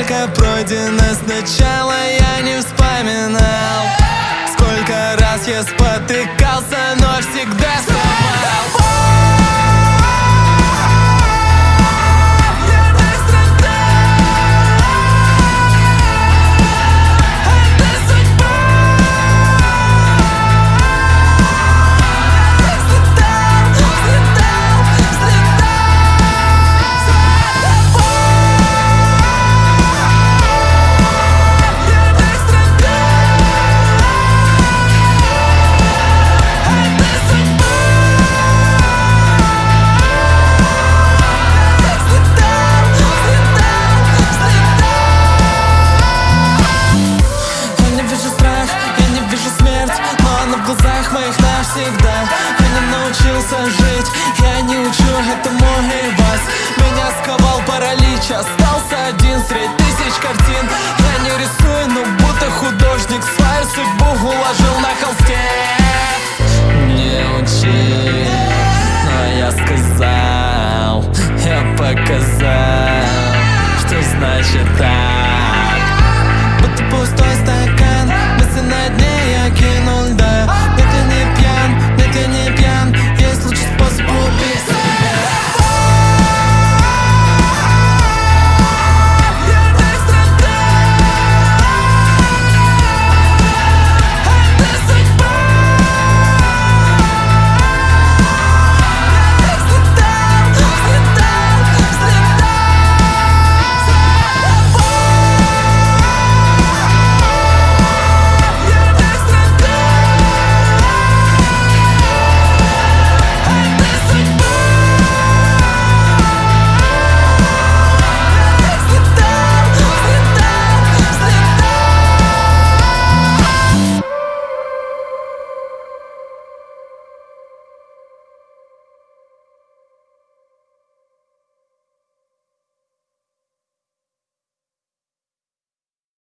Сколько пройдено сначала, я не вспоминал. Сколько раз я спотыкался, но всегда вставал. В глазах моих навсегда. Я не научился жить, я не учу этому и вас. Меня сковал паралич, остался один среди тысяч картин. Я не рисую, но будто художник свою судьбу уложил на холсте. Не учи, но я сказал, я показал, что значит так.